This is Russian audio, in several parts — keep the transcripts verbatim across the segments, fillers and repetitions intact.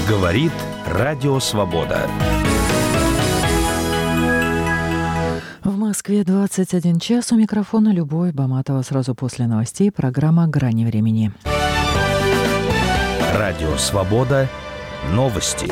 Говорит Радио Свобода. В Москве двадцать один час. У микрофона Любовь Баматова. Сразу после новостей программа «Грани времени». Радио Свобода. Новости.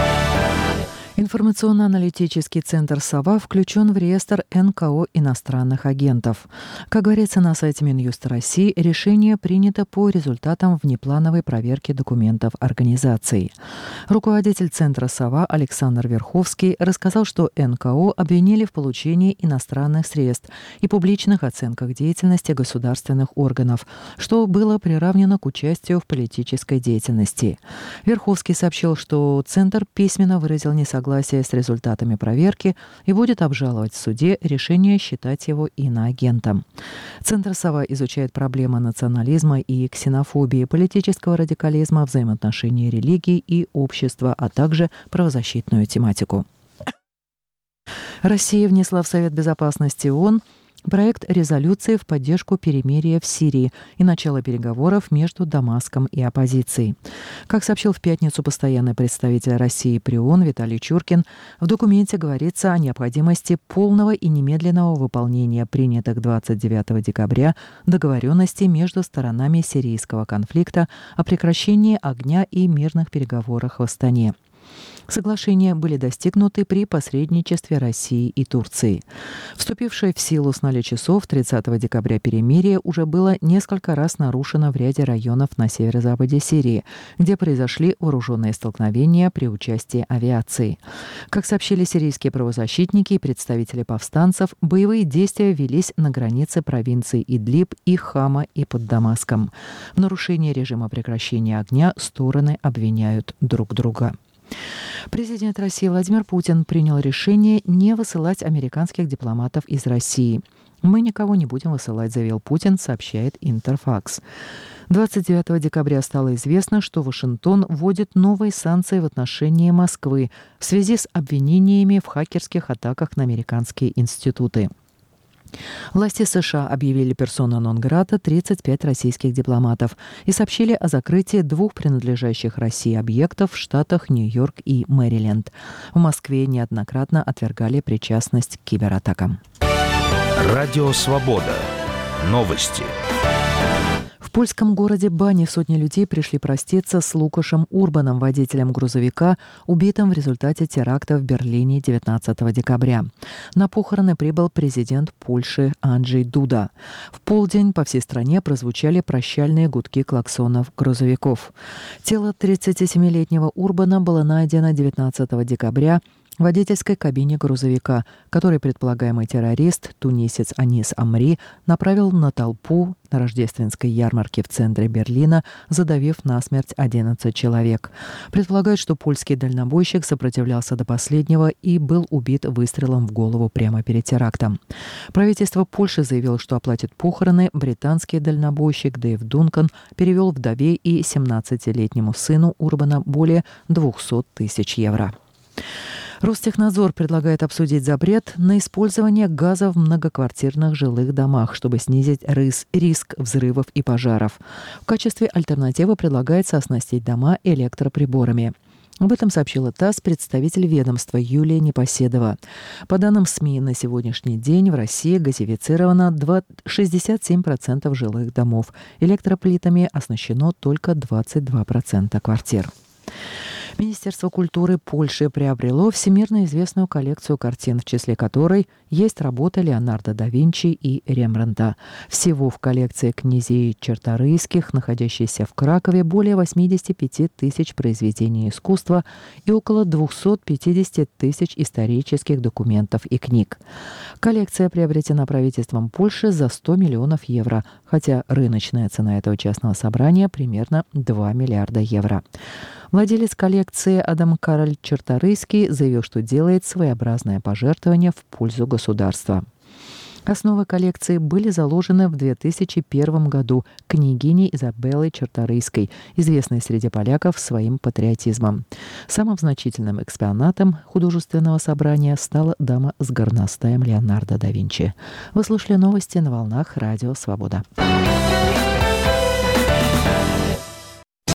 Информационно-аналитический центр «Сова» включен в реестр эн ка о иностранных агентов. Как говорится на сайте Минюста России, решение принято по результатам внеплановой проверки документов организаций. Руководитель центра «Сова» Александр Верховский рассказал, что эн ка о обвинили в получении иностранных средств и публичных оценках деятельности государственных органов, что было приравнено к участию в политической деятельности. Верховский сообщил, что центр письменно выразил несогласие с результатами проверки и будет обжаловать в суде решение считать его иноагентом. Центр «Сова» изучает проблемы национализма и ксенофобии, политического радикализма, взаимоотношений религий и общества, а также правозащитную тематику. Россия внесла в Совет Безопасности ООН проект резолюции в поддержку перемирия в Сирии и начала переговоров между Дамаском и оппозицией. Как сообщил в пятницу постоянный представитель России при ООН Виталий Чуркин, в документе говорится о необходимости полного и немедленного выполнения принятых двадцать девятого декабря договоренностей между сторонами сирийского конфликта о прекращении огня и мирных переговорах в Астане. Соглашения были достигнуты при посредничестве России и Турции. Вступившее в силу с нуля часов тридцатого декабря перемирие уже было несколько раз нарушено в ряде районов на северо-западе Сирии, где произошли вооруженные столкновения при участии авиации. Как сообщили сирийские правозащитники и представители повстанцев, боевые действия велись на границе провинций Идлиб и Хама и под Дамаском. В нарушении режима прекращения огня стороны обвиняют друг друга. Президент России Владимир Путин принял решение не высылать американских дипломатов из России. «Мы никого не будем высылать», — заявил Путин, сообщает Интерфакс. двадцать девятого декабря стало известно, что Вашингтон вводит новые санкции в отношении Москвы в связи с обвинениями в хакерских атаках на американские институты. Власти США объявили персона нон-грата тридцать пять российских дипломатов и сообщили о закрытии двух принадлежащих России объектов в штатах Нью-Йорк и Мэриленд. В Москве неоднократно отвергали причастность к кибератакам. Радио Свобода. Новости. В польском городе Бани сотни людей пришли проститься с Лукашем Урбаном, водителем грузовика, убитым в результате теракта в Берлине девятнадцатого декабря. На похороны прибыл президент Польши Анджей Дуда. В полдень по всей стране прозвучали прощальные гудки клаксонов грузовиков. Тело тридцатисемилетнего Урбана было найдено девятнадцатого декабря в водительской кабине грузовика, который предполагаемый террорист, тунисец Анис Амри, направил на толпу на рождественской ярмарке в центре Берлина, задавив насмерть одиннадцать человек. Предполагают, что польский дальнобойщик сопротивлялся до последнего и был убит выстрелом в голову прямо перед терактом. Правительство Польши заявило, что оплатит похороны. Британский дальнобойщик Дэйв Дункан перевел вдове и семнадцатилетнему сыну Урбана более двухсот тысяч евро. Ростехнадзор предлагает обсудить запрет на использование газа в многоквартирных жилых домах, чтобы снизить риск взрывов и пожаров. В качестве альтернативы предлагается оснастить дома электроприборами. Об этом сообщила ТАСС представитель ведомства Юлия Непоседова. По данным СМИ, на сегодняшний день в России газифицировано шестьдесят семь процентов жилых домов. Электроплитами оснащено только двадцать два процента квартир. Министерство культуры Польши приобрело всемирно известную коллекцию картин, в числе которой есть работы Леонардо да Винчи и Рембрандта. Всего в коллекции князей Черторийских, находящейся в Кракове, более восемьдесят пять тысяч произведений искусства и около двести пятьдесят тысяч исторических документов и книг. Коллекция приобретена правительством Польши за сто миллионов евро, хотя рыночная цена этого частного собрания примерно два миллиарда евро. Владелец коллекции Адам Кароль Черторийский заявил, что делает своеобразное пожертвование в пользу государства. Основы коллекции были заложены в две тысячи первом году княгиней Изабеллой Черторийской, известной среди поляков своим патриотизмом. Самым значительным экспонатом художественного собрания стала дама с горностаем Леонардо да Винчи. Вы слушали новости на волнах Радио Свобода.